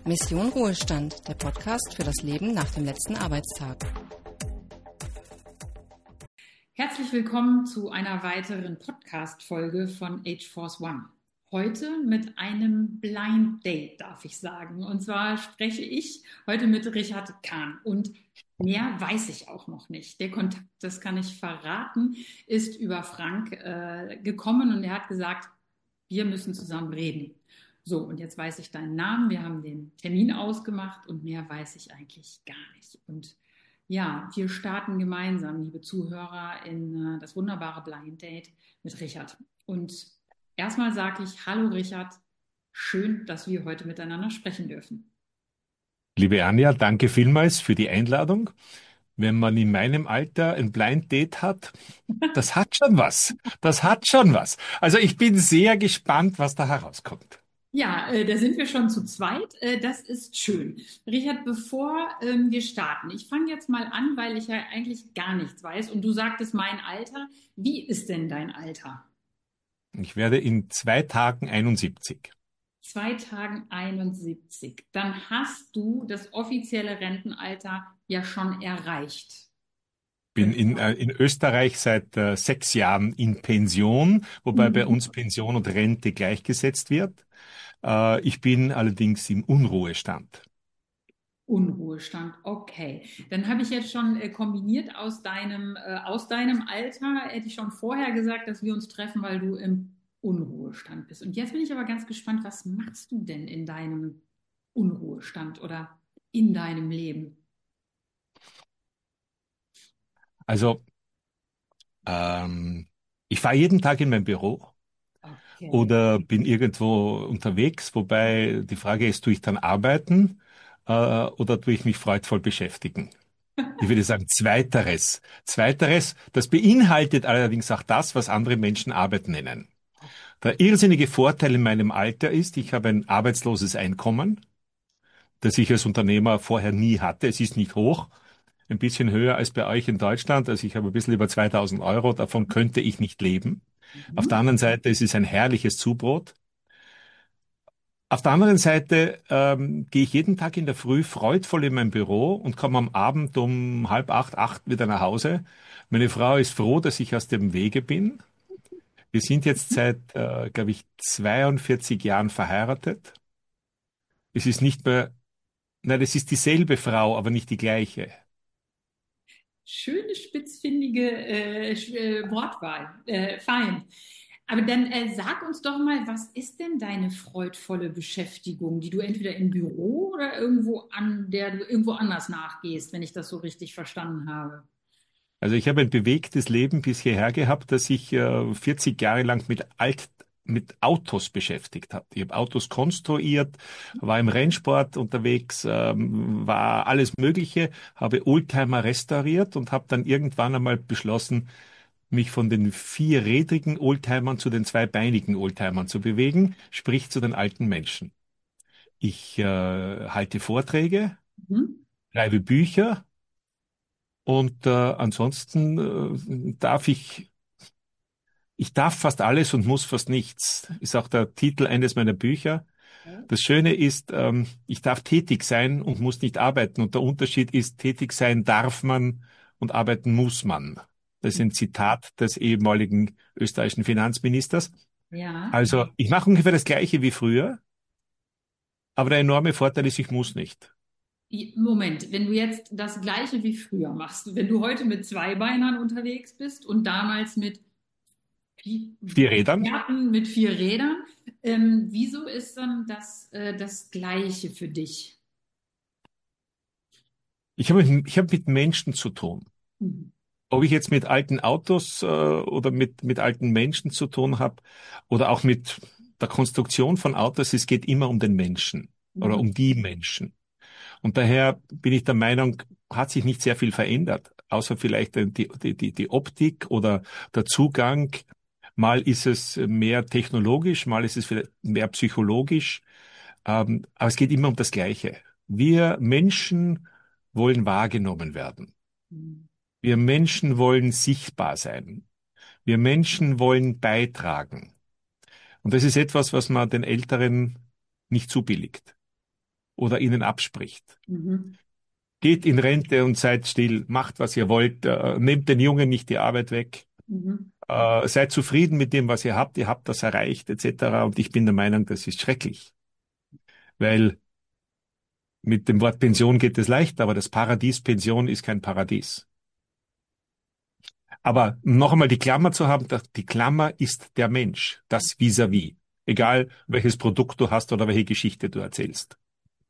Mission Ruhestand, der Podcast für das Leben nach dem letzten Arbeitstag. Herzlich willkommen zu einer weiteren Podcast-Folge von Ageforce One. Heute mit einem Blind Date, darf ich sagen. Und zwar spreche ich heute mit Richard Kahn. Und mehr weiß ich auch noch nicht. Der Kontakt, das kann ich verraten, ist über Frank gekommen und er hat gesagt, wir müssen zusammen reden. So, und jetzt weiß ich deinen Namen, wir haben den Termin ausgemacht und mehr weiß ich eigentlich gar nicht. Und ja, wir starten gemeinsam, liebe Zuhörer, in das wunderbare Blind Date mit Richard. Und erstmal sage ich, hallo Richard, schön, dass wir heute miteinander sprechen dürfen. Liebe Anja, danke vielmals für die Einladung. Wenn man in meinem Alter ein Blind Date hat, das hat schon was. Das hat schon was. Also ich bin sehr gespannt, was da herauskommt. Ja, da sind wir schon zu zweit. Das ist schön. Richard, bevor wir starten, ich fange jetzt mal an, weil ich ja eigentlich gar nichts weiß. Und du sagtest mein Alter. Wie ist denn dein Alter? Ich werde in 2 Tagen 71. 2 Tagen 71. Dann hast du das offizielle Rentenalter ja schon erreicht. Bin in Österreich seit 6 Jahren in Pension, wobei bei uns Pension und Rente gleichgesetzt wird. Ich bin allerdings im Unruhestand. Unruhestand, okay. Dann habe ich jetzt schon kombiniert aus deinem Alter, hätte ich schon vorher gesagt, dass wir uns treffen, weil du im Unruhestand bist. Und jetzt bin ich aber ganz gespannt, was machst du denn in deinem Unruhestand oder in deinem Leben? Also, ich fahre jeden Tag in mein Büro Okay. oder bin irgendwo unterwegs, wobei die Frage ist, tue ich dann arbeiten oder tue ich mich freudvoll beschäftigen? Ich würde sagen, zweiteres. Zweiteres, das beinhaltet allerdings auch das, was andere Menschen Arbeit nennen. Der irrsinnige Vorteil in meinem Alter ist, ich habe ein arbeitsloses Einkommen, das ich als Unternehmer vorher nie hatte. Es ist nicht hoch, ein bisschen höher als bei euch in Deutschland. Also ich habe ein bisschen über 2000 Euro, davon könnte ich nicht leben. Auf der Mhm. anderen Seite ist es ein herrliches Zubrot. Auf der anderen Seite gehe ich jeden Tag in der Früh freudvoll in mein Büro und komme am Abend um 7:30, 8 wieder nach Hause. Meine Frau ist froh, dass ich aus dem Wege bin. Wir sind jetzt seit, glaube ich, 42 Jahren verheiratet. Es ist nicht mehr, nein, es ist dieselbe Frau, aber nicht die gleiche. Schöne, spitzfindige Wortwahl. Fein. Aber dann sag uns doch mal, was ist denn deine freudvolle Beschäftigung, die du entweder im Büro oder irgendwo an der du irgendwo anders nachgehst, wenn ich das so richtig verstanden habe? Also ich habe ein bewegtes Leben bis hierher gehabt, dass ich 40 Jahre lang mit Autos beschäftigt habe. Ich habe Autos konstruiert, war im Rennsport unterwegs, war alles Mögliche, habe Oldtimer restauriert und habe dann irgendwann einmal beschlossen, mich von den vierrädrigen Oldtimern zu den zweibeinigen Oldtimern zu bewegen, sprich zu den alten Menschen. Ich halte Vorträge, Mhm. schreibe Bücher und ansonsten ich darf fast alles und muss fast nichts. Ist auch der Titel eines meiner Bücher. Das Schöne ist, ich darf tätig sein und muss nicht arbeiten. Und der Unterschied ist, tätig sein darf man und arbeiten muss man. Das ist ein Zitat des ehemaligen österreichischen Finanzministers. Ja. Also, ich mache ungefähr das Gleiche wie früher, aber der enorme Vorteil ist, ich muss nicht. Moment, wenn du jetzt das Gleiche wie früher machst, wenn du heute mit Zweibeinern unterwegs bist und damals mit Vier Rädern. Pferden mit 4 Rädern, wieso ist dann das Gleiche für dich? Ich hab mit Menschen zu tun. Mhm. Ob ich jetzt mit alten Autos oder mit alten Menschen zu tun habe oder auch mit der Konstruktion von Autos, es geht immer um den Menschen oder Mhm. um die Menschen. Und daher bin ich der Meinung, hat sich nicht sehr viel verändert, außer vielleicht die Optik oder der Zugang. Mal ist es mehr technologisch, mal ist es vielleicht mehr psychologisch, aber es geht immer um das Gleiche. Wir Menschen wollen wahrgenommen werden. Mhm. Wir Menschen wollen sichtbar sein. Wir Menschen wollen beitragen. Und das ist etwas, was man den Älteren nicht zubilligt. oder ihnen abspricht. Mhm. Geht in Rente und seid still, macht, was ihr wollt, nehmt den Jungen nicht die Arbeit weg, Mhm. seid zufrieden mit dem, was ihr habt das erreicht, etc. Und ich bin der Meinung, das ist schrecklich, weil mit dem Wort Pension geht es leicht, aber das Paradies Pension ist kein Paradies. Aber noch einmal die Klammer zu haben, die Klammer ist der Mensch, das Vis-à-vis. Egal, welches Produkt du hast oder welche Geschichte du erzählst.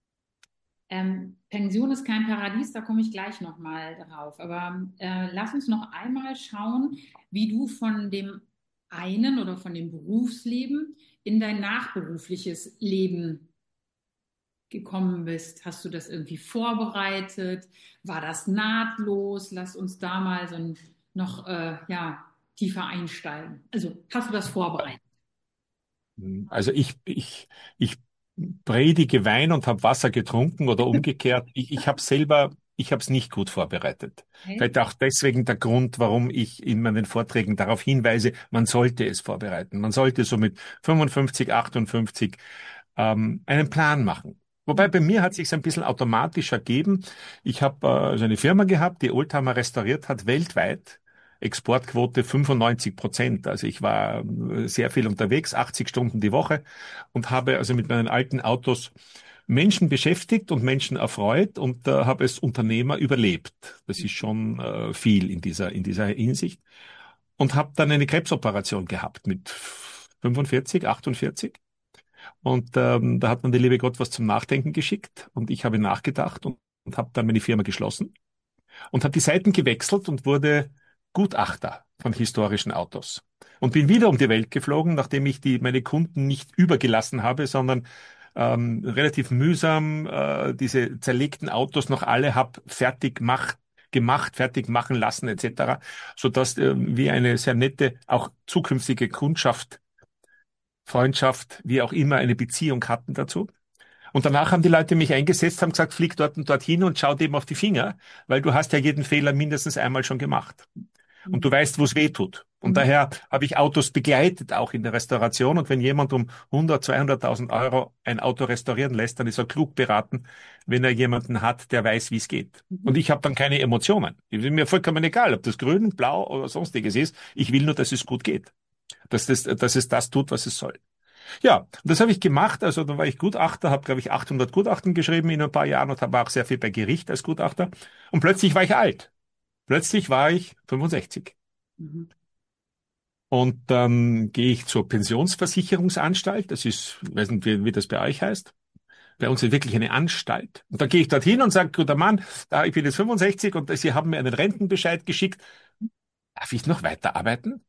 Pension ist kein Paradies, da komme ich gleich nochmal drauf. Aber lass uns noch einmal schauen, wie du von dem einen oder von dem Berufsleben in dein nachberufliches Leben gekommen bist. Hast du das irgendwie vorbereitet? War das nahtlos? Lass uns da mal noch tiefer einsteigen. Also hast du das vorbereitet? Also ich predige Wein und habe Wasser getrunken oder umgekehrt. Ich habe es nicht gut vorbereitet. Okay. Vielleicht auch deswegen der Grund, warum ich in meinen Vorträgen darauf hinweise, man sollte es vorbereiten. Man sollte so mit 55, 58 einen Plan machen. Wobei bei mir hat sich ein bisschen automatisch ergeben. Ich habe also eine Firma gehabt, die Oldtimer restauriert hat, weltweit. Exportquote 95%. Also ich war sehr viel unterwegs, 80 Stunden die Woche und habe also mit meinen alten Autos Menschen beschäftigt und Menschen erfreut und habe es Unternehmer überlebt. Das ist schon viel in dieser Hinsicht. Und habe dann eine Krebsoperation gehabt mit 45, 48. Und da hat man der liebe Gott was zum Nachdenken geschickt und ich habe nachgedacht und habe dann meine Firma geschlossen und habe die Seiten gewechselt und wurde Gutachter von historischen Autos. Und bin wieder um die Welt geflogen, nachdem ich meine Kunden nicht übergelassen habe, sondern relativ mühsam diese zerlegten Autos noch alle hab gemacht, fertig machen lassen etc., sodass wir eine sehr nette, auch zukünftige Kundschaft, Freundschaft, wie auch immer, eine Beziehung hatten dazu. Und danach haben die Leute mich eingesetzt, haben gesagt, flieg dort und dorthin und schau dem auf die Finger, weil du hast ja jeden Fehler mindestens einmal schon gemacht. Und du weißt, wo es weh tut. Und Mhm. daher habe ich Autos begleitet, auch in der Restauration. Und wenn jemand um 100, 200.000 Euro ein Auto restaurieren lässt, dann ist er klug beraten, wenn er jemanden hat, der weiß, wie es geht. Und Mhm. ich habe dann keine Emotionen. Es ist mir vollkommen egal, ob das grün, blau oder sonstiges ist. Ich will nur, dass es gut geht. Dass es das tut, was es soll. Ja, und das habe ich gemacht. Also da war ich Gutachter, habe, glaube ich, 800 Gutachten geschrieben in ein paar Jahren und habe auch sehr viel bei Gericht als Gutachter. Und plötzlich war ich alt. Plötzlich war ich 65. Mhm. Und dann gehe ich zur Pensionsversicherungsanstalt. Das ist, ich weiß nicht, wie das bei euch heißt. Bei uns ist wirklich eine Anstalt. Und dann gehe ich dorthin und sage, guter Mann, ich bin jetzt 65 und Sie haben mir einen Rentenbescheid geschickt. Darf ich noch weiterarbeiten?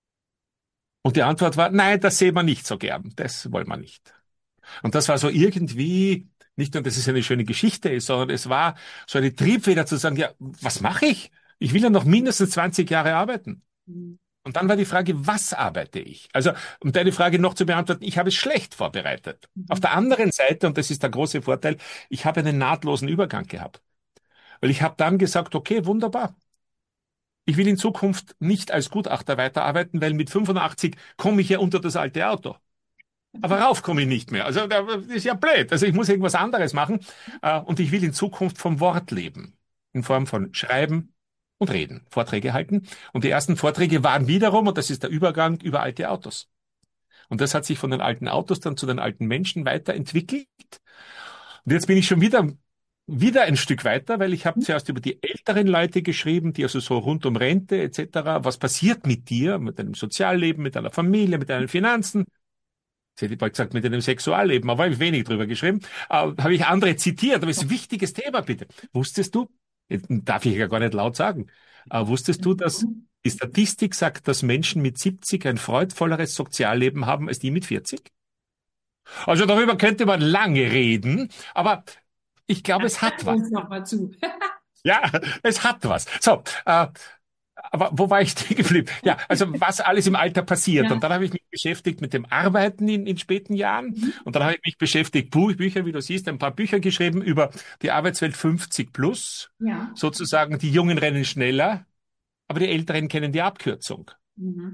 Und die Antwort war, nein, das sehen wir nicht so gern. Das wollen wir nicht. Und das war so irgendwie, nicht nur, dass es eine schöne Geschichte ist, sondern es war so eine Triebfeder zu sagen, ja, was mache ich? Ich will ja noch mindestens 20 Jahre arbeiten. Mhm. Und dann war die Frage, was arbeite ich? Also, um deine Frage noch zu beantworten, ich habe es schlecht vorbereitet. Auf Mhm. der anderen Seite, und das ist der große Vorteil, ich habe einen nahtlosen Übergang gehabt. Weil ich habe dann gesagt, okay, wunderbar. Ich will in Zukunft nicht als Gutachter weiterarbeiten, weil mit 85 komme ich ja unter das alte Auto. Aber rauf komme ich nicht mehr. Also das ist ja blöd. Also ich muss irgendwas anderes machen. Und ich will in Zukunft vom Wort leben. In Form von Schreiben und Reden, Vorträge halten. Und die ersten Vorträge waren wiederum, und das ist der Übergang, über alte Autos. Und das hat sich von den alten Autos dann zu den alten Menschen weiterentwickelt. Und jetzt bin ich schon wieder ein Stück weiter, weil ich habe zuerst über die älteren Leute geschrieben, die also so rund um Rente etc. Was passiert mit dir, mit deinem Sozialleben, mit deiner Familie, mit deinen Finanzen? Jetzt hätte ich bald gesagt, mit deinem Sexualleben, aber habe ich wenig drüber geschrieben. Habe ich andere zitiert, aber es ist ein wichtiges Thema, bitte. Wusstest du, jetzt darf ich ja gar nicht laut sagen, wusstest du, dass die Statistik sagt, dass Menschen mit 70 ein freudvolleres Sozialleben haben als die mit 40? Also darüber könnte man lange reden, aber ich glaube, es hat was. Uns noch mal zu. Ja, es hat was. So, aber wo war ich stehen geblieben? Ja, also was alles im Alter passiert. Ja. Und dann habe ich mich beschäftigt mit dem Arbeiten in späten Jahren. Mhm. Und dann habe ich mich beschäftigt, Bücher, wie du siehst, ein paar Bücher geschrieben über die Arbeitswelt 50 plus. Ja. Sozusagen, die Jungen rennen schneller, aber die Älteren kennen die Abkürzung. Mhm.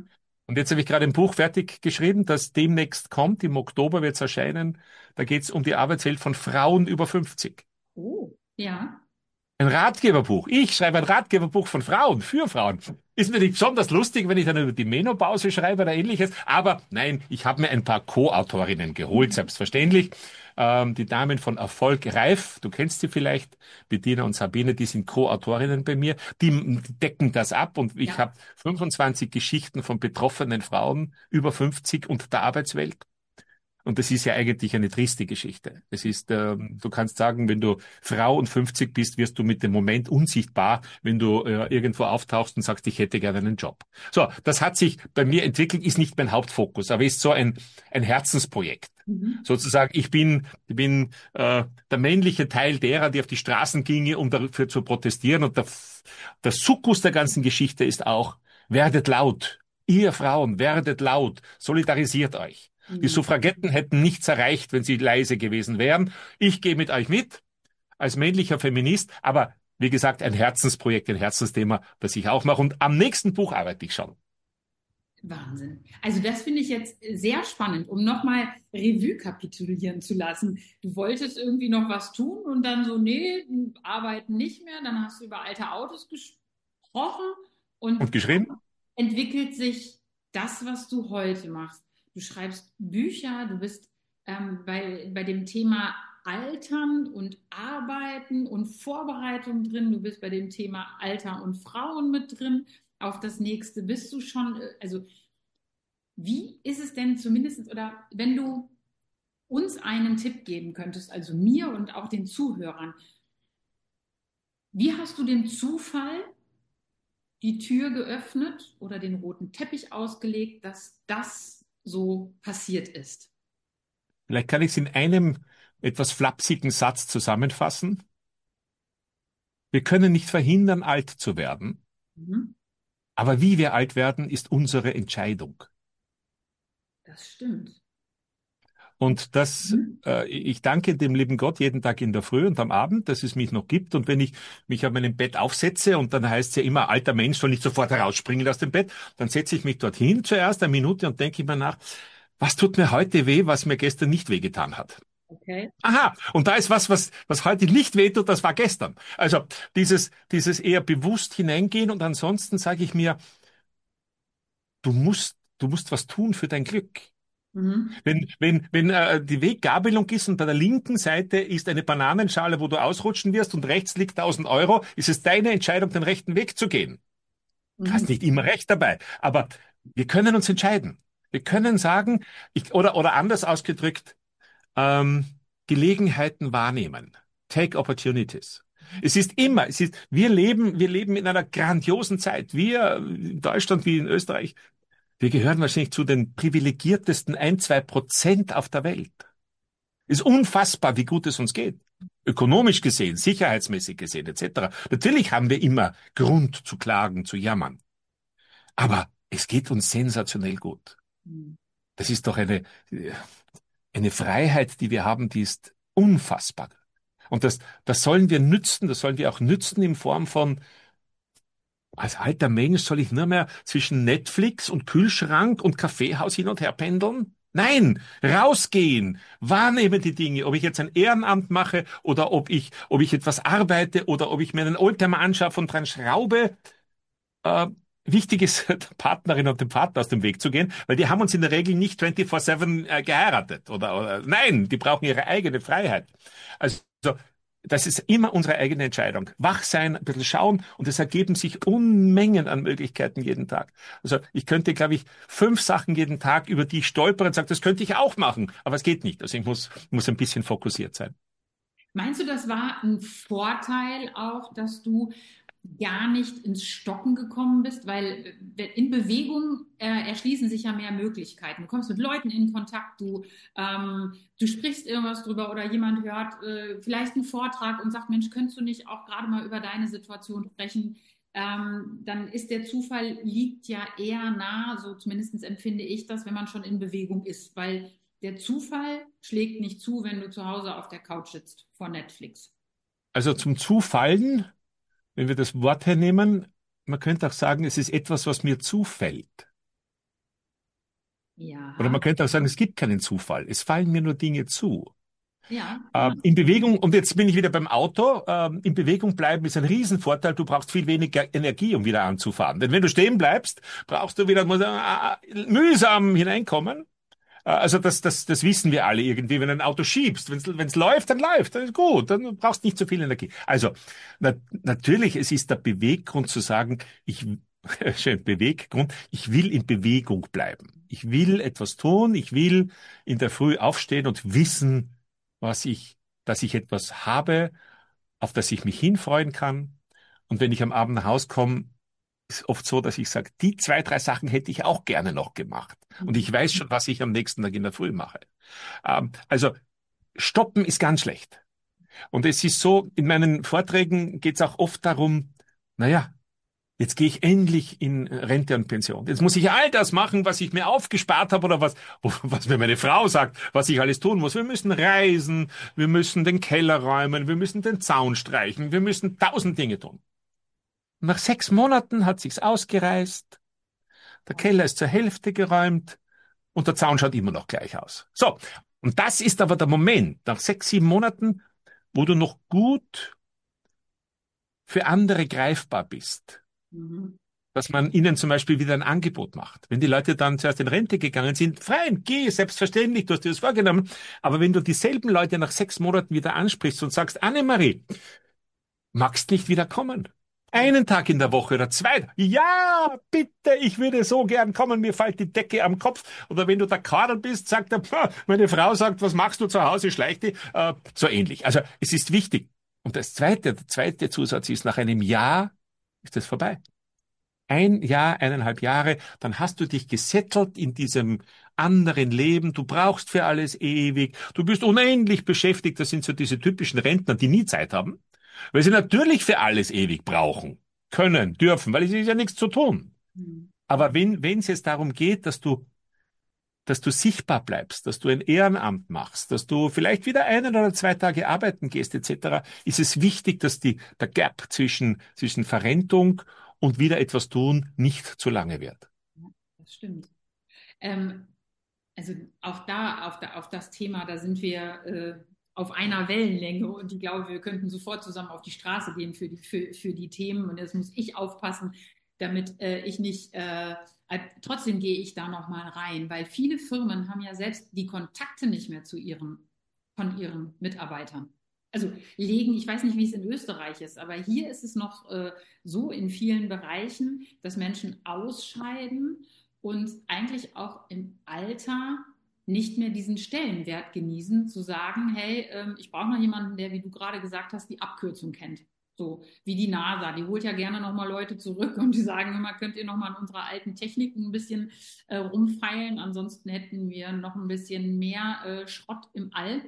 Und jetzt habe ich gerade ein Buch fertig geschrieben, das demnächst kommt. Im Oktober wird es erscheinen. Da geht es um die Arbeitswelt von Frauen über 50. Oh, ja. Ein Ratgeberbuch. Ich schreibe ein Ratgeberbuch von Frauen, für Frauen. Ist mir nicht besonders lustig, wenn ich dann über die Menopause schreibe oder ähnliches. Aber nein, ich habe mir ein paar Co-Autorinnen geholt, selbstverständlich. Die Damen von Erfolg Reif, du kennst sie vielleicht, Bettina und Sabine, die sind Co-Autorinnen bei mir. Die decken das ab und ich Ja. habe 25 Geschichten von betroffenen Frauen über 50 und der Arbeitswelt. Und das ist ja eigentlich eine triste Geschichte. Es ist, du kannst sagen, wenn du Frau und 50 bist, wirst du mit dem Moment unsichtbar, wenn du irgendwo auftauchst und sagst, ich hätte gerne einen Job. So, das hat sich bei mir entwickelt, ist nicht mein Hauptfokus, aber ist so ein Herzensprojekt. Mhm. Sozusagen, ich bin der männliche Teil derer, die auf die Straßen ginge, um dafür zu protestieren. Und der Sukkus der ganzen Geschichte ist auch, werdet laut. Ihr Frauen, werdet laut. Solidarisiert euch. Die Mhm. Suffragetten hätten nichts erreicht, wenn sie leise gewesen wären. Ich gehe mit euch mit als männlicher Feminist, aber wie gesagt, ein Herzensprojekt, ein Herzensthema, das ich auch mache. Und am nächsten Buch arbeite ich schon. Wahnsinn. Also das finde ich jetzt sehr spannend, um nochmal Revue kapitulieren zu lassen. Du wolltest irgendwie noch was tun und dann so, nee, arbeiten nicht mehr. Dann hast du über alte Autos gesprochen Und und geschrieben? entwickelt sich das, was du heute machst. Du schreibst Bücher, du bist bei dem Thema Altern und Arbeiten und Vorbereitung drin, du bist bei dem Thema Alter und Frauen mit drin. Auf das nächste bist du schon, also wie ist es denn zumindest, oder wenn du uns einen Tipp geben könntest, also mir und auch den Zuhörern, wie hast du dem Zufall die Tür geöffnet oder den roten Teppich ausgelegt, dass das so passiert ist? Vielleicht kann ich es in einem etwas flapsigen Satz zusammenfassen. Wir können nicht verhindern, alt zu werden, Mhm. aber wie wir alt werden, ist unsere Entscheidung. Das stimmt. Und Mhm. ich danke dem lieben Gott jeden Tag in der Früh und am Abend, dass es mich noch gibt. Und wenn ich mich auf meinem Bett aufsetze und dann heißt es ja immer, alter Mensch soll nicht sofort herausspringen aus dem Bett, dann setze ich mich dorthin zuerst eine Minute und denke immer nach, was tut mir heute weh, was mir gestern nicht wehgetan hat. Okay. Aha, und da ist was heute nicht wehtut, das war gestern. Also dieses eher bewusst hineingehen und ansonsten sage ich mir, du musst was tun für dein Glück. Mhm. Wenn die Weggabelung ist und bei der linken Seite ist eine Bananenschale, wo du ausrutschen wirst und rechts liegt 1.000 Euro, ist es deine Entscheidung, den rechten Weg zu gehen. Du Mhm. hast nicht immer recht dabei, aber wir können uns entscheiden. Wir können sagen, oder anders ausgedrückt, ähm, Gelegenheiten wahrnehmen. Take opportunities. Wir leben in einer grandiosen Zeit. Wir in Deutschland wie in Österreich, wir gehören wahrscheinlich zu den privilegiertesten 1, 2% auf der Welt. Ist unfassbar, wie gut es uns geht. Ökonomisch gesehen, sicherheitsmäßig gesehen, etc. Natürlich haben wir immer Grund zu klagen, zu jammern. Aber es geht uns sensationell gut. Mhm. Das ist doch eine Freiheit, die wir haben, die ist unfassbar. Und das sollen wir nützen, das sollen wir auch nützen in Form von, als alter Mensch soll ich nur mehr zwischen Netflix und Kühlschrank und Kaffeehaus hin und her pendeln? Nein, rausgehen, wahrnehmen die Dinge, ob ich jetzt ein Ehrenamt mache oder ob ich etwas arbeite oder ob ich mir einen Oldtimer anschaffe und dran schraube. Äh, Wichtig ist, der Partnerin und dem Partner aus dem Weg zu gehen, weil die haben uns in der Regel nicht 24/7 geheiratet oder nein, die brauchen ihre eigene Freiheit. Also das ist immer unsere eigene Entscheidung. Wach sein, ein bisschen schauen und es ergeben sich Unmengen an Möglichkeiten jeden Tag. Also ich könnte, glaube ich, 5 Sachen jeden Tag, über die ich stolpere und sage, das könnte ich auch machen, aber es geht nicht. Also ich muss ein bisschen fokussiert sein. Meinst du, das war ein Vorteil auch, dass du gar nicht ins Stocken gekommen bist? Weil in Bewegung erschließen sich ja mehr Möglichkeiten. Du kommst mit Leuten in Kontakt, du sprichst irgendwas drüber oder jemand hört vielleicht einen Vortrag und sagt, Mensch, könntest du nicht auch gerade mal über deine Situation sprechen? Dann ist der Zufall liegt ja eher nah, so zumindest empfinde ich das, wenn man schon in Bewegung ist, weil der Zufall schlägt nicht zu, wenn du zu Hause auf der Couch sitzt vor Netflix. Also zum Zufallen, wenn wir das Wort hernehmen, man könnte auch sagen, es ist etwas, was mir zufällt. Oder Ja, man könnte auch sagen, es gibt keinen Zufall. Es fallen mir nur Dinge zu. ja, genau. In Bewegung, und jetzt bin ich wieder beim Auto, in Bewegung bleiben ist ein Riesenvorteil. Du brauchst viel weniger Energie, um wieder anzufahren. Denn wenn du stehen bleibst, brauchst du wieder mühsam hineinkommen. Also das wissen wir alle irgendwie. Wenn du ein Auto schiebst, wenn es läuft, dann ist gut. Dann brauchst du nicht so viel Energie. Also natürlich, es ist der Beweggrund zu sagen, schön Beweggrund, ich will in Bewegung bleiben. Ich will etwas tun. Ich will in der Früh aufstehen und wissen, dass ich etwas habe, auf das ich mich hinfreuen kann. Und wenn ich am Abend nach Hause komme, ist oft so, dass ich sage, die zwei, drei Sachen hätte ich auch gerne noch gemacht. Und ich weiß schon, was ich am nächsten Tag in der Früh mache. Also stoppen ist ganz schlecht. Und es ist so, in meinen Vorträgen geht es auch oft darum, naja, jetzt gehe ich endlich in Rente und Pension. Jetzt muss ich all das machen, was ich mir aufgespart habe oder was mir meine Frau sagt, was ich alles tun muss. Wir müssen reisen, wir müssen den Keller räumen, wir müssen den Zaun streichen, wir müssen 1000 Dinge tun. Nach 6 Monaten hat sich's ausgereißt, der Keller ist zur Hälfte geräumt und der Zaun schaut immer noch gleich aus. So, und das ist aber der Moment, nach 6, 7 Monaten, wo du noch gut für andere greifbar bist, Mhm. dass man ihnen zum Beispiel wieder ein Angebot macht. Wenn die Leute dann zuerst in Rente gegangen sind, fein, geh, selbstverständlich, du hast dir das vorgenommen. Aber wenn du dieselben Leute nach 6 Monaten wieder ansprichst und sagst, Annemarie, magst nicht wieder kommen? Einen Tag in der Woche oder zwei. Ja, bitte, ich würde so gern kommen, mir fällt die Decke am Kopf. Oder wenn du der Kadel bist, sagt er, meine Frau sagt, was machst du zu Hause, schleich dich. So ähnlich. Also es ist wichtig. Und der zweite Zusatz ist, nach einem Jahr ist es vorbei. 1 Jahr, 1,5 Jahre, dann hast du dich gesettelt in diesem anderen Leben. Du brauchst für alles ewig. Du bist unendlich beschäftigt. Das sind so diese typischen Rentner, die nie Zeit haben, weil sie natürlich für alles ewig brauchen, können, dürfen, weil es ist ja nichts zu tun. Mhm. Aber wenn es jetzt darum geht, dass du sichtbar bleibst, dass du ein Ehrenamt machst, dass du vielleicht wieder 1 oder 2 Tage arbeiten gehst, etc., ist es wichtig, dass der Gap zwischen Verrentung und wieder etwas tun nicht zu lange wird. Ja, das stimmt. Ähm, also auch da, auf das Thema, da sind wir auf einer Wellenlänge und ich glaube, wir könnten sofort zusammen auf die Straße gehen für die Themen und jetzt muss ich aufpassen, damit ich nicht, trotzdem gehe ich da nochmal rein, weil viele Firmen haben ja selbst die Kontakte nicht mehr von ihren Mitarbeitern. Also ich weiß nicht, wie es in Österreich ist, aber hier ist es noch so in vielen Bereichen, dass Menschen ausscheiden und eigentlich auch im Alter nicht mehr diesen Stellenwert genießen, zu sagen, hey, ich brauche noch jemanden, der, wie du gerade gesagt hast, die Abkürzung kennt. So wie die NASA, die holt ja gerne nochmal Leute zurück und die sagen immer, könnt ihr nochmal an unserer alten Technik ein bisschen rumfeilen, ansonsten hätten wir noch ein bisschen mehr Schrott im All.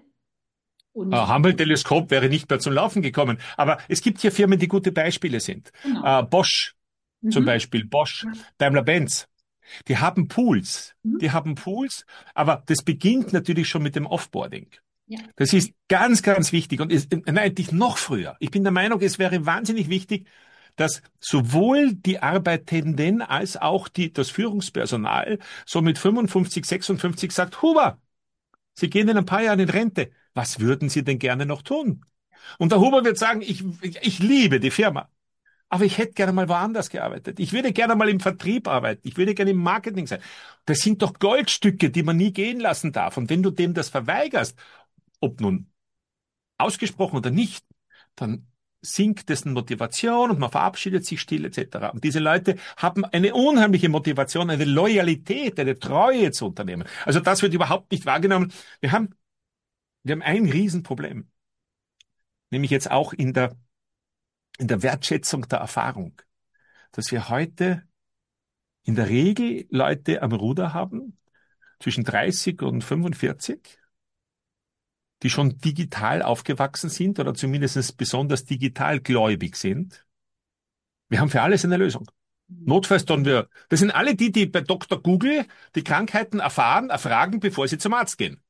Und Hubble-Teleskop wäre nicht mehr zum Laufen gekommen. Aber es gibt hier Firmen, die gute Beispiele sind. genau. Bosch zum Mhm. Beispiel, Bosch, Ja. Daimler-Benz. Die haben Pools. Mhm. Die haben Pools, aber das beginnt natürlich schon mit dem Offboarding. Ja. Das ist ganz, ganz wichtig und ist eigentlich noch früher. Ich bin der Meinung, es wäre wahnsinnig wichtig, dass sowohl die Arbeitenden als auch das Führungspersonal so mit 55, 56 sagt, Huber, Sie gehen in ein paar Jahren in Rente. Was würden Sie denn gerne noch tun? Und der Huber wird sagen, ich liebe die Firma. Aber ich hätte gerne mal woanders gearbeitet. Ich würde gerne mal im Vertrieb arbeiten. Ich würde gerne im Marketing sein. Das sind doch Goldstücke, die man nie gehen lassen darf. Und wenn du dem das verweigerst, ob nun ausgesprochen oder nicht, dann sinkt dessen Motivation und man verabschiedet sich still etc. Und diese Leute haben eine unheimliche Motivation, eine Loyalität, eine Treue zu Unternehmen. Also das wird überhaupt nicht wahrgenommen. Wir haben ein Riesenproblem, nämlich jetzt auch in der Wertschätzung der Erfahrung, dass wir heute in der Regel Leute am Ruder haben, zwischen 30 und 45, die schon digital aufgewachsen sind oder zumindest besonders digital gläubig sind. Wir haben für alles eine Lösung. Notfalls tun wir, das sind alle die bei Dr. Google die Krankheiten erfragen, bevor sie zum Arzt gehen.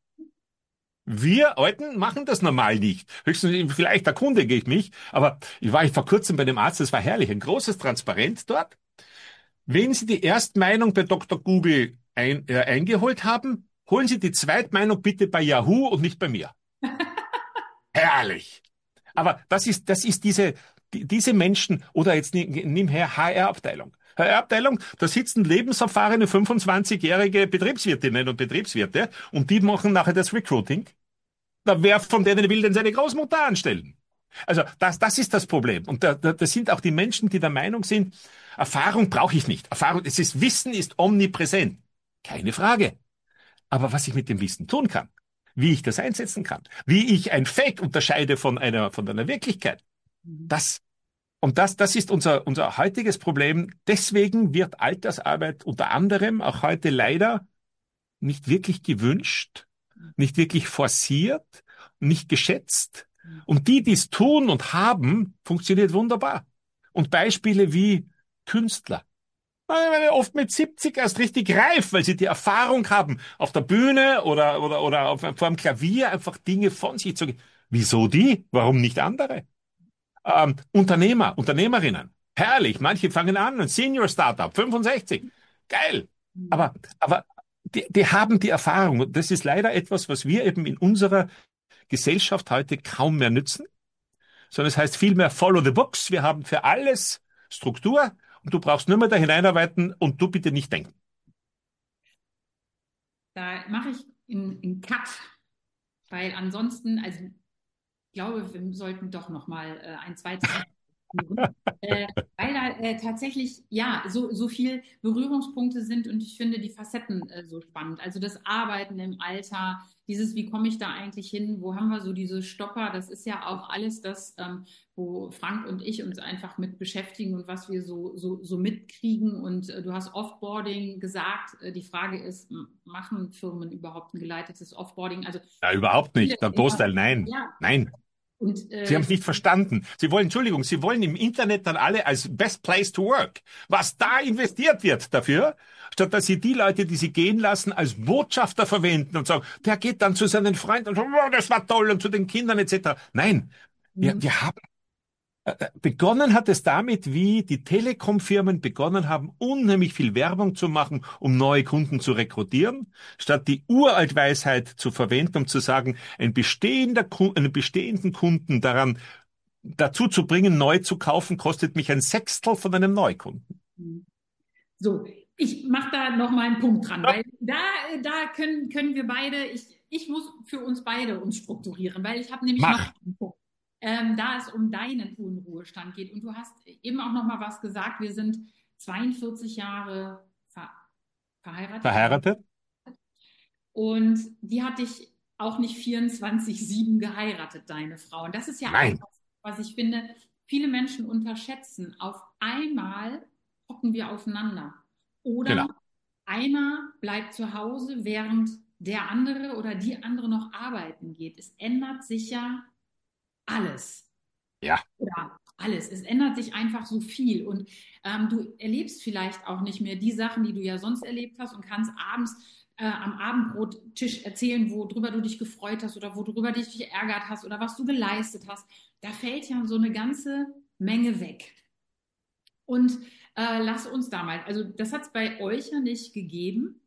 Wir Alten machen das normal nicht. Höchstens vielleicht erkundige ich mich, aber ich war vor kurzem bei dem Arzt, das war herrlich, ein großes Transparent dort. Wenn Sie die Erstmeinung bei Dr. Google eingeholt haben, holen Sie die Zweitmeinung bitte bei Yahoo und nicht bei mir. Herrlich. Aber das ist diese Menschen, oder jetzt nimm her HR-Abteilung. HR-Abteilung, da sitzen lebenserfahrene 25-jährige Betriebswirtinnen und Betriebswirte und die machen nachher das Recruiting. Na, wer von denen will denn seine Großmutter anstellen? Also das ist das Problem. Und das sind auch die Menschen, die der Meinung sind, Erfahrung brauche ich nicht. Wissen ist omnipräsent. Keine Frage. Aber was ich mit dem Wissen tun kann, wie ich das einsetzen kann, wie ich ein Fake unterscheide von einer Wirklichkeit, Mhm. das ist unser heutiges Problem. Deswegen wird Altersarbeit unter anderem auch heute leider nicht wirklich gewünscht, nicht wirklich forciert, nicht geschätzt. Und die es tun und haben, funktioniert wunderbar. Und Beispiele wie Künstler. Oft mit 70 erst richtig reif, weil sie die Erfahrung haben, auf der Bühne oder vor dem Klavier einfach Dinge von sich zu geben. Wieso die? Warum nicht andere? Unternehmer, Unternehmerinnen. Herrlich. Manche fangen an, ein Senior Startup, 65. Geil. Mhm. Aber die haben die Erfahrung. Und das ist leider etwas, was wir eben in unserer Gesellschaft heute kaum mehr nützen, sondern es heißt vielmehr follow the books. Wir haben für alles Struktur und du brauchst nur mehr da hineinarbeiten und du bitte nicht denken. Da mache ich einen Cut, weil ansonsten, also ich glaube, wir sollten doch noch mal ein zweites führen, weil da tatsächlich ja so viel Berührungspunkte sind und ich finde die Facetten so spannend. Also das Arbeiten im Alter, dieses, wie komme ich da eigentlich hin? Wo haben wir so diese Stopper? Das ist ja auch alles das, wo Frank und ich uns einfach mit beschäftigen und was wir so mitkriegen. Und du hast Offboarding gesagt. Die Frage ist, machen Firmen überhaupt ein geleitetes Offboarding? Also Ja, überhaupt viele, nicht. Der Großteil, nein. ja, Nein. und Sie haben es nicht verstanden. Entschuldigung, Sie wollen im Internet dann alle als Best Place to Work. Was da investiert wird dafür, statt dass Sie die Leute, die Sie gehen lassen, als Botschafter verwenden und sagen, der geht dann zu seinen Freunden und sagt, oh, das war toll und zu den Kindern etc. Nein, wir haben begonnen hat es damit, wie die Telekom-Firmen begonnen haben, unheimlich viel Werbung zu machen, um neue Kunden zu rekrutieren, statt die Uraltweisheit zu verwenden, um zu sagen, einen bestehenden Kunden dazu zu bringen, neu zu kaufen, kostet mich ein Sechstel von einem Neukunden. so, ich mache da noch mal einen Punkt dran, Ja, weil da können wir beide, ich muss für uns beide uns strukturieren, weil ich habe nämlich noch mach. einen Punkt, da es um deinen Unruhestand geht und du hast eben auch noch mal was gesagt, wir sind 42 Jahre verheiratet Verheiratet? und die hat dich auch nicht 24/7 geheiratet, deine Frau. Und das ist ja auch Nein. was ich finde, viele Menschen unterschätzen. Auf einmal hocken wir aufeinander. Oder Genau. einer bleibt zu Hause, während der andere oder die andere noch arbeiten geht. Es ändert sich ja alles. Ja. Oder alles. Es ändert sich einfach so viel. Und du erlebst vielleicht auch nicht mehr die Sachen, die du ja sonst erlebt hast und kannst abends am Abendbrottisch erzählen, worüber du dich gefreut hast oder worüber du dich geärgert hast oder was du geleistet hast. Da fällt ja so eine ganze Menge weg. Und lass uns da mal, also das hat es bei euch ja nicht gegeben,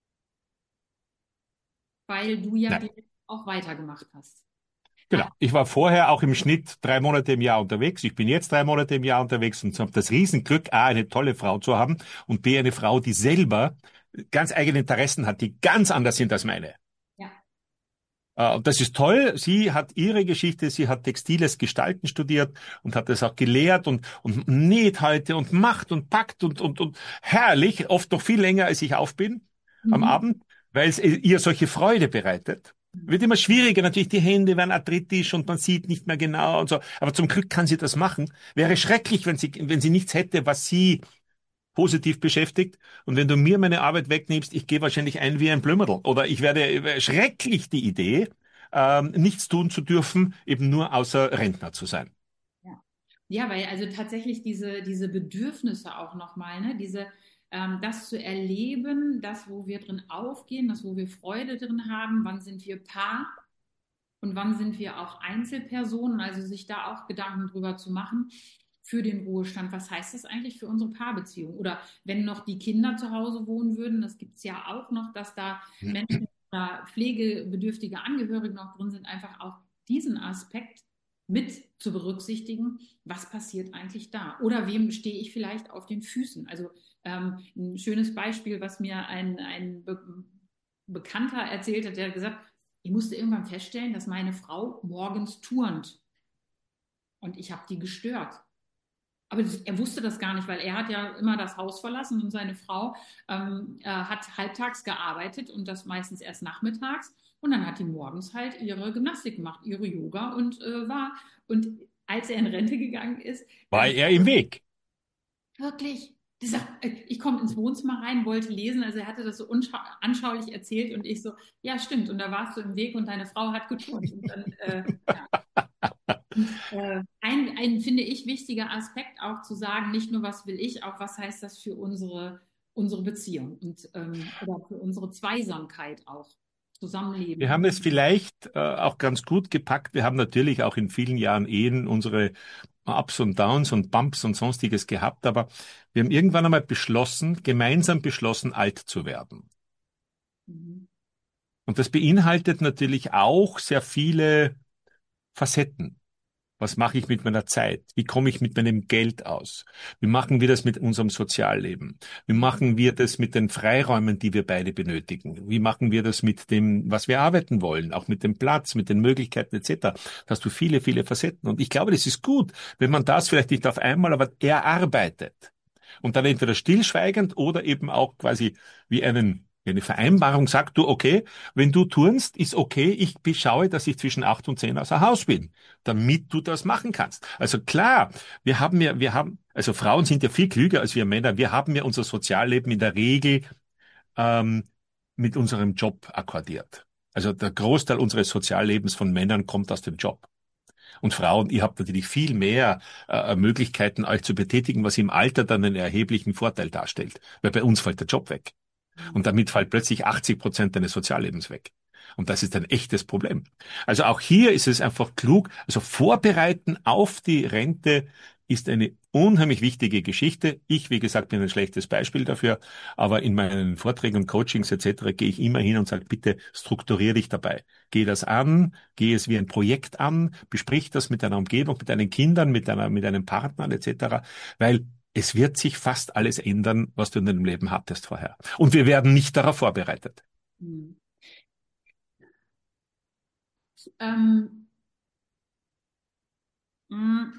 weil du ja Nein. direkt auch weitergemacht hast. Genau. Ich war vorher auch im Schnitt 3 Monate im Jahr unterwegs. Ich bin jetzt 3 Monate im Jahr unterwegs und habe das Riesenglück, A, eine tolle Frau zu haben und B, eine Frau, die selber ganz eigene Interessen hat, die ganz anders sind als meine. Ja. Und das ist toll. Sie hat ihre Geschichte, sie hat textiles Gestalten studiert und hat das auch gelehrt und näht heute und macht und packt und herrlich, oft noch viel länger, als ich auf bin am Mhm. Abend, weil es ihr solche Freude bereitet. Wird immer schwieriger, natürlich, die Hände werden arthritisch und man sieht nicht mehr genau und so. Aber zum Glück kann sie das machen. Wäre schrecklich, wenn sie nichts hätte, was sie positiv beschäftigt. Und wenn du mir meine Arbeit wegnimmst, ich gehe wahrscheinlich ein wie ein Blömerl. Oder ich werde schrecklich die Idee, nichts tun zu dürfen, eben nur außer Rentner zu sein. Ja. Ja, weil also tatsächlich diese Bedürfnisse auch nochmal, ne, das zu erleben, das, wo wir drin aufgehen, das, wo wir Freude drin haben, wann sind wir Paar und wann sind wir auch Einzelpersonen, also sich da auch Gedanken drüber zu machen, für den Ruhestand? Was heißt das eigentlich für unsere Paarbeziehung? Oder wenn noch die Kinder zu Hause wohnen würden, das gibt es ja auch noch, dass da Menschen oder pflegebedürftige Angehörige noch drin sind, einfach auch diesen Aspekt mit zu berücksichtigen, was passiert eigentlich da? Oder wem stehe ich vielleicht auf den Füßen? Also ein schönes Beispiel, was mir ein Bekannter erzählt hat, der hat gesagt, ich musste irgendwann feststellen, dass meine Frau morgens turnt und ich habe die gestört. Aber er wusste das gar nicht, weil er hat ja immer das Haus verlassen und seine Frau hat halbtags gearbeitet und das meistens erst nachmittags. Und dann hat die morgens halt ihre Gymnastik gemacht, ihre Yoga und als er in Rente gegangen ist, War er im Weg? wirklich, ich komme ins Wohnzimmer rein, wollte lesen, also er hatte das so anschaulich erzählt und ich so, ja stimmt, und da warst du im Weg und deine Frau hat geturnt. Und dann, ja. Und, ein, finde ich, wichtiger Aspekt auch zu sagen, nicht nur, was will ich, auch was heißt das für unsere Beziehung und oder für unsere Zweisamkeit auch, Wir Zusammenleben. haben es vielleicht auch ganz gut gepackt. Wir haben natürlich auch in vielen Jahren Ehen unsere Ups und Downs und Bumps und sonstiges gehabt, aber wir haben irgendwann einmal beschlossen, gemeinsam beschlossen, alt zu werden. Mhm. Und das beinhaltet natürlich auch sehr viele Facetten. Was mache ich mit meiner Zeit? Wie komme ich mit meinem Geld aus? Wie machen wir das mit unserem Sozialleben? Wie machen wir das mit den Freiräumen, die wir beide benötigen? Wie machen wir das mit dem, was wir arbeiten wollen? Auch mit dem Platz, mit den Möglichkeiten etc. Da hast du viele, viele Facetten. Und ich glaube, das ist gut, wenn man das vielleicht nicht auf einmal, aber erarbeitet. Und dann entweder stillschweigend oder eben auch quasi wie eine Vereinbarung sagt, du, okay, wenn du turnst, ist okay, ich beschaue, dass ich zwischen 8 und 10 außer Haus bin, damit du das machen kannst. Also klar, also Frauen sind ja viel klüger als wir Männer. Wir haben ja unser Sozialleben in der Regel ähm, mit unserem Job akkordiert. Also der Großteil unseres Soziallebens von Männern kommt aus dem Job. Und Frauen, ihr habt natürlich viel mehr Möglichkeiten, euch zu betätigen, was im Alter dann einen erheblichen Vorteil darstellt. Weil bei uns fällt der Job weg. Und damit fällt plötzlich 80% deines Soziallebens weg. Und das ist ein echtes Problem. Also auch hier ist es einfach klug, also vorbereiten auf die Rente ist eine unheimlich wichtige Geschichte. Ich, wie gesagt, bin ein schlechtes Beispiel dafür, aber in meinen Vorträgen und Coachings etc. gehe ich immer hin und sage, bitte strukturier dich dabei. Geh das an, geh es wie ein Projekt an, besprich das mit deiner Umgebung, mit deinen Kindern, mit deinem Partner etc., weil es wird sich fast alles ändern, was du in deinem Leben hattest vorher. Und wir werden nicht darauf vorbereitet. Mhm. Ähm, mh,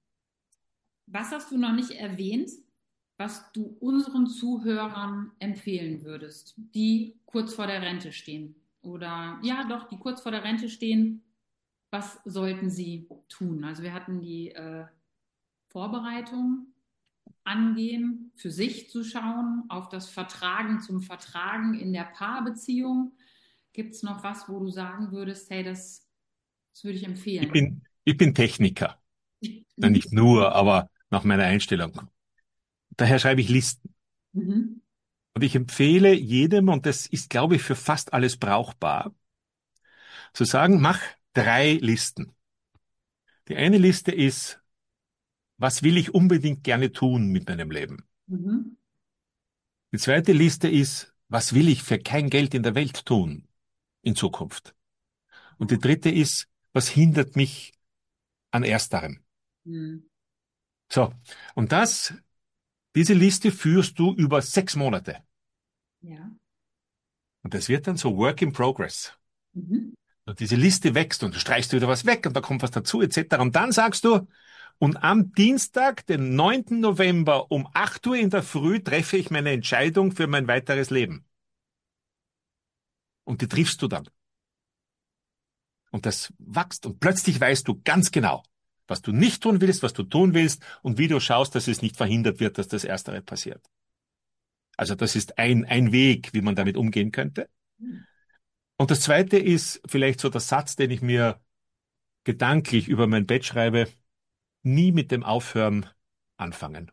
Was hast du noch nicht erwähnt, was du unseren Zuhörern empfehlen würdest, die kurz vor der Rente stehen? Oder ja, doch, die kurz vor der Rente stehen, was sollten sie tun? Also wir hatten die Vorbereitung angehen, für sich zu schauen, auf das Vertragen zum Vertragen in der Paarbeziehung. Gibt es noch was, wo du sagen würdest, hey, das würde ich empfehlen? Ich bin Techniker. Na, nicht nur, aber nach meiner Einstellung. Daher schreibe ich Listen. Mhm. Und ich empfehle jedem, und das ist, glaube ich, für fast alles brauchbar, zu sagen, mach 3 Listen. Die eine Liste ist, was will ich unbedingt gerne tun mit meinem Leben? Mhm. Die zweite Liste ist, was will ich für kein Geld in der Welt tun in Zukunft? Und die dritte ist, was hindert mich an ersterem? Mhm. So. Und diese Liste führst du über 6 Monate. Ja. Und das wird dann so Work in Progress. Mhm. Und diese Liste wächst und du streichst wieder was weg und da kommt was dazu, etc. Und dann sagst du, und am Dienstag, den 9. November um 8 Uhr in der Früh treffe ich meine Entscheidung für mein weiteres Leben. Und die triffst du dann. Und das wächst und plötzlich weißt du ganz genau, was du nicht tun willst, was du tun willst und wie du schaust, dass es nicht verhindert wird, dass das Erstere passiert. Also das ist ein Weg, wie man damit umgehen könnte. Und das Zweite ist vielleicht so der Satz, den ich mir gedanklich über mein Bett schreibe, nie mit dem Aufhören anfangen.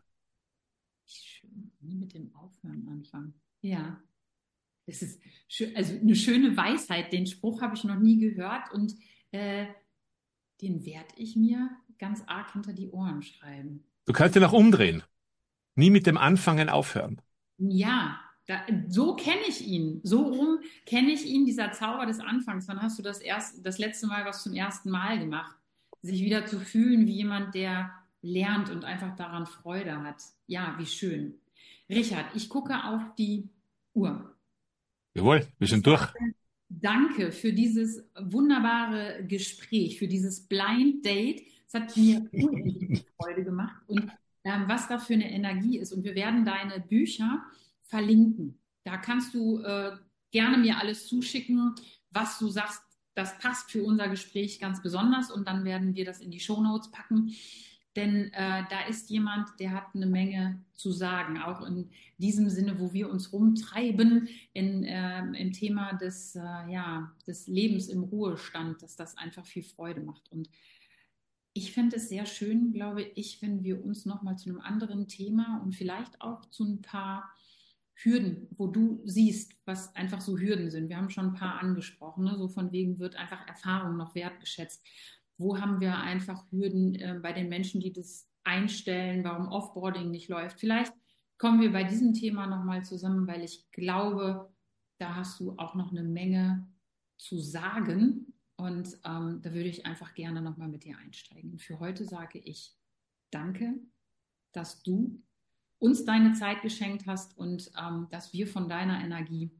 Schön. Nie mit dem Aufhören anfangen. Ja, das ist schön, also eine schöne Weisheit. Den Spruch habe ich noch nie gehört und äh, den werde ich mir ganz arg hinter die Ohren schreiben. Du kannst ihn auch umdrehen. Nie mit dem Anfangen aufhören. Ja, so kenne ich ihn. So rum kenne ich ihn, dieser Zauber des Anfangs. Wann hast du das letzte Mal was zum ersten Mal gemacht? Sich wieder zu fühlen wie jemand, der lernt und einfach daran Freude hat. Ja, wie schön. Richard, ich gucke auf die Uhr. Jawohl, wir sind durch. Danke für dieses wunderbare Gespräch, für dieses Blind Date. Es hat mir unendlich Freude gemacht und was da für eine Energie ist. Und wir werden deine Bücher verlinken. Da kannst du gerne mir alles zuschicken, was du sagst, das passt für unser Gespräch ganz besonders. Und dann werden wir das in die Shownotes packen. Denn da ist jemand, der hat eine Menge zu sagen, auch in diesem Sinne, wo wir uns rumtreiben im Thema des Lebens im Ruhestand, dass das einfach viel Freude macht. Und ich fände es sehr schön, glaube ich, wenn wir uns nochmal zu einem anderen Thema und vielleicht auch zu ein paar Hürden, wo du siehst, was einfach so Hürden sind. Wir haben schon ein paar angesprochen, ne? So von wegen wird einfach Erfahrung noch wertgeschätzt. Wo haben wir einfach Hürden bei den Menschen, die das einstellen, warum Offboarding nicht läuft? Vielleicht kommen wir bei diesem Thema nochmal zusammen, weil ich glaube, da hast du auch noch eine Menge zu sagen. Und da würde ich einfach gerne nochmal mit dir einsteigen. Und für heute sage ich danke, dass du uns deine Zeit geschenkt hast und dass wir von deiner Energie,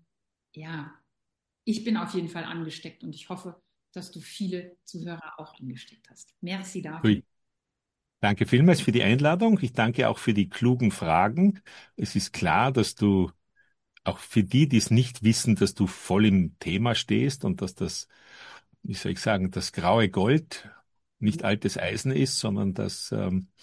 ich bin auf jeden Fall angesteckt und ich hoffe, dass du viele Zuhörer auch angesteckt hast. Merci dafür. Ui. Danke vielmals für die Einladung. Ich danke auch für die klugen Fragen. Es ist klar, dass du auch für die es nicht wissen, dass du voll im Thema stehst und dass das, wie soll ich sagen, das graue Gold nicht altes Eisen ist, sondern dass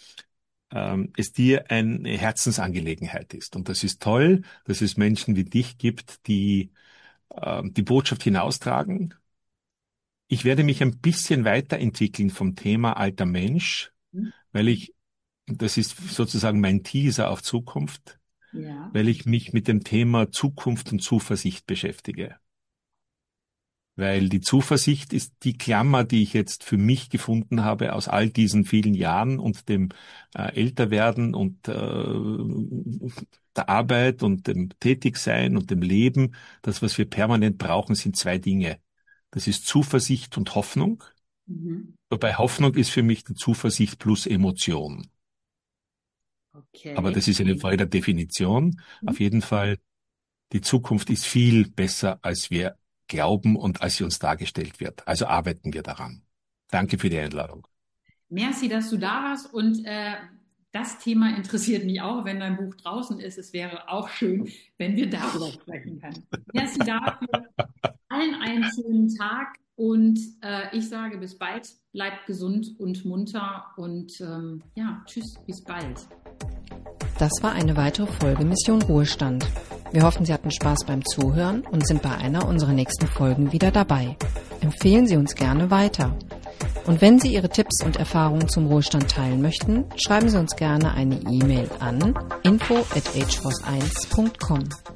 es dir eine Herzensangelegenheit ist. Und das ist toll, dass es Menschen wie dich gibt, die die Botschaft hinaustragen. Ich werde mich ein bisschen weiterentwickeln vom Thema alter Mensch, weil das ist sozusagen mein Teaser auf Zukunft, weil ich mich mit dem Thema Zukunft und Zuversicht beschäftige. Weil die Zuversicht ist die Klammer, die ich jetzt für mich gefunden habe aus all diesen vielen Jahren und dem Älterwerden und der Arbeit und dem Tätigsein und dem Leben. Das, was wir permanent brauchen, sind zwei Dinge. Das ist Zuversicht und Hoffnung. Wobei Hoffnung ist für mich die Zuversicht plus Emotion. Okay. Aber das ist eine Frage der Definition. Auf jeden Fall, die Zukunft ist viel besser, als wir glauben und als sie uns dargestellt wird. Also arbeiten wir daran. Danke für die Einladung. Merci, dass du da warst und das Thema interessiert mich auch, wenn dein Buch draußen ist. Es wäre auch schön, wenn wir darüber sprechen können. Merci dafür. Allen einen schönen Tag und ich sage bis bald. Bleibt gesund und munter und tschüss, bis bald. Das war eine weitere Folge Mission Ruhestand. Wir hoffen, Sie hatten Spaß beim Zuhören und sind bei einer unserer nächsten Folgen wieder dabei. Empfehlen Sie uns gerne weiter. Und wenn Sie Ihre Tipps und Erfahrungen zum Ruhestand teilen möchten, schreiben Sie uns gerne eine E-Mail an info@ageforce1.com.